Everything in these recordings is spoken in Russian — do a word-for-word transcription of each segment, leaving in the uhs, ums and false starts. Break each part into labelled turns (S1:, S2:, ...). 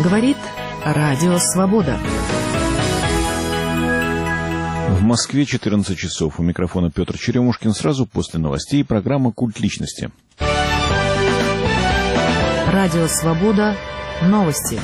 S1: Говорит Радио Свобода.
S2: В Москве четырнадцать часов. У микрофона Петр Черемушкин. Сразу после новостей программа «Культ личности».
S1: Радио Свобода. Новости.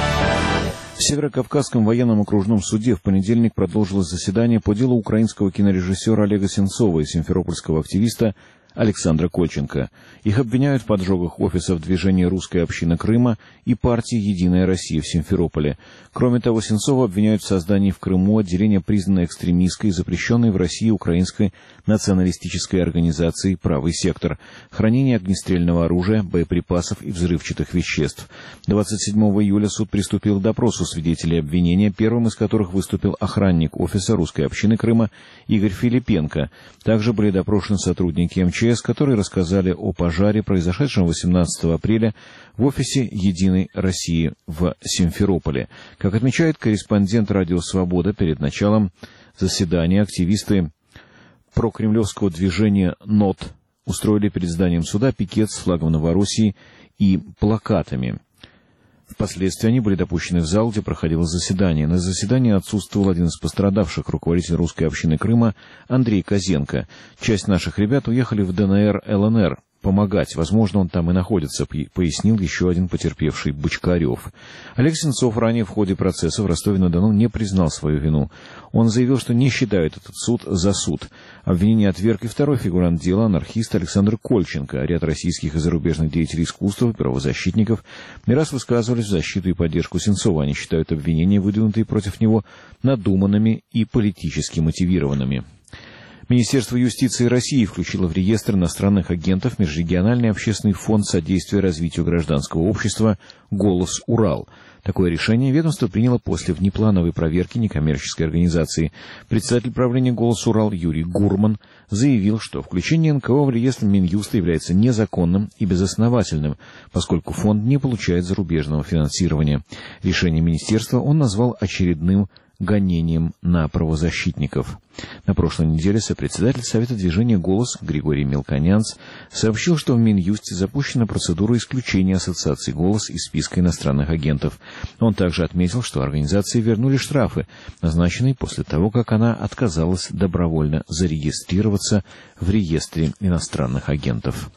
S2: В Северокавказском военном окружном суде в понедельник продолжилось заседание по делу украинского кинорежиссера Олега Сенцова и симферопольского активиста Александра Кольченко. Их обвиняют в поджогах офисов движения «Русская община Крыма» и партии «Единая Россия» в Симферополе. Кроме того, Сенцова обвиняют в создании в Крыму отделения, признанной экстремистской, запрещенной в России украинской националистической организации «Правый сектор», хранение огнестрельного оружия, боеприпасов и взрывчатых веществ. двадцать седьмого июля суд приступил к допросу свидетелей обвинения, первым из которых выступил охранник офиса «Русской общины Крыма» Игорь Филипенко. Также были допрошены сотрудники эм че эс, которые рассказали о пожаре, произошедшем восемнадцатого апреля в офисе «Единой России» в Симферополе. Как отмечает корреспондент «Радио Свобода», перед началом заседания активисты прокремлевского движения НОТ устроили перед зданием суда пикет с флагом Новороссии и плакатами. Впоследствии они были допущены в зал, где проходило заседание. На заседании отсутствовал один из пострадавших, руководитель русской общины Крыма Андрей Козенко. Часть наших ребят уехали в дэ эн эр эл эн эр помогать. Возможно, он там и находится, пояснил еще один потерпевший Бочкарев. Олег Сенцов ранее в ходе процесса в Ростове-на-Дону не признал свою вину. Он заявил, что не считает этот суд за суд. Обвинение отверг и второй фигурант дела, анархист Александр Кольченко. Ряд российских и зарубежных деятелей искусства, правозащитников не раз высказывались в защиту и поддержку Сенцова. Они считают обвинения, выдвинутые против него, надуманными и политически мотивированными. Министерство юстиции России включило в реестр иностранных агентов Межрегиональный общественный фонд содействия развитию гражданского общества «Голос Урал». Такое решение ведомство приняло после внеплановой проверки некоммерческой организации. Председатель правления «Голос Урал» Юрий Гурман заявил, что включение эн ка о в реестр Минюста является незаконным и безосновательным, поскольку фонд не получает зарубежного финансирования. Решение министерства он назвал очередным гонением на правозащитников. На прошлой неделе сопредседатель Совета движения «Голос» Григорий Мелконянц сообщил, что в Минюсте запущена процедура исключения ассоциации «Голос» из списка иностранных агентов. Он также отметил, что организации вернули штрафы, назначенные после того, как она отказалась добровольно зарегистрироваться в реестре иностранных агентов.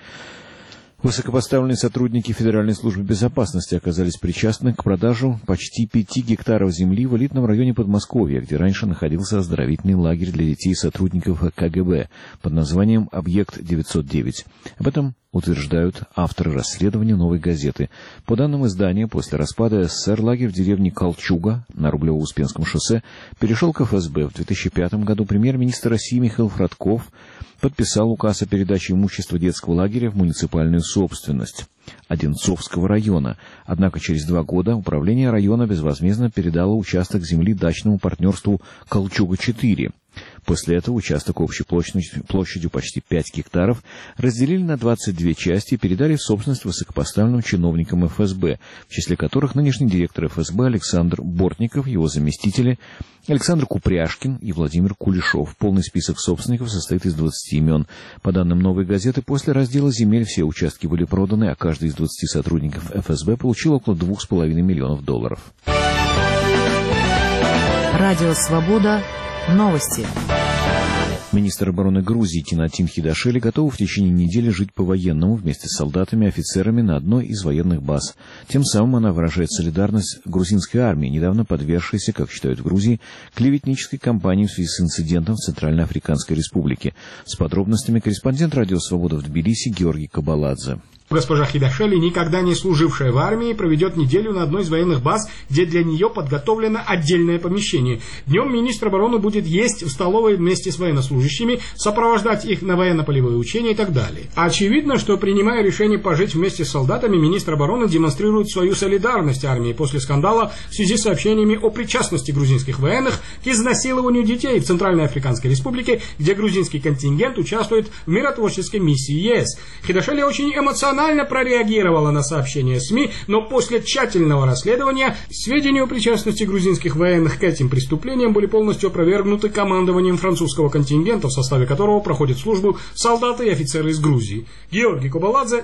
S2: Высокопоставленные сотрудники Федеральной службы безопасности оказались причастны к продаже почти пяти гектаров земли в элитном районе Подмосковья, где раньше находился оздоровительный лагерь для детей сотрудников ка гэ бэ под названием «Объект девятьсот девять». Об этом утверждают авторы расследования «Новой газеты». По данным издания, после распада эс эс эс эр лагерь в деревне Колчуга на Рублево-Успенском шоссе перешел к эф эс бэ. В две тысячи пятом году премьер-министр России Михаил Фродков подписал указ о передаче имущества детского лагеря в муниципальную собственность Одинцовского района. Однако через два года управление района безвозмездно передало участок земли дачному партнерству «Колчуга-четыре». После этого участок общей площадью, площадью почти пять гектаров разделили на двадцать две части и передали в собственность высокопоставленным чиновникам эф эс бэ, в числе которых нынешний директор эф эс бэ Александр Бортников, его заместители Александр Купряшкин и Владимир Кулешов. Полный список собственников состоит из двадцати имен. По данным «Новой газеты», после раздела земель все участки были проданы, а каждый из двадцати сотрудников эф эс бэ получил около двух с половиной миллионов долларов.
S1: Радио Свобода. Новости.
S2: Министр обороны Грузии Тинатин Хидашели готов в течение недели жить по-военному вместе с солдатами и офицерами на одной из военных баз. Тем самым она выражает солидарность грузинской армии, недавно подвергшейся, как считают в Грузии, клеветнической кампании в связи с инцидентом в Центральноафриканской Республике. С подробностями корреспондент «Радио Свобода» в Тбилиси Георгий Кабаладзе.
S3: Госпожа Хидашели, никогда не служившая в армии, проведет неделю на одной из военных баз, где для нее подготовлено отдельное помещение. Днем министр обороны будет есть в столовой вместе с военнослужащими, сопровождать их на военно-полевые учения и так далее. Очевидно, что принимая решение пожить вместе с солдатами, министр обороны демонстрирует свою солидарность армии после скандала в связи с сообщениями о причастности грузинских военных к изнасилованию детей в Центральной Африканской Республике, где грузинский контингент участвует в миротворческой миссии е эс. Хидашели очень эмоционально прореагировала на сообщения СМИ, но после тщательного расследования сведения о причастности грузинских военных к этим преступлениям были полностью опровергнуты командованием французского контингента, в составе которого проходят службу солдаты и офицеры из Грузии. Георгий Кабаладзе,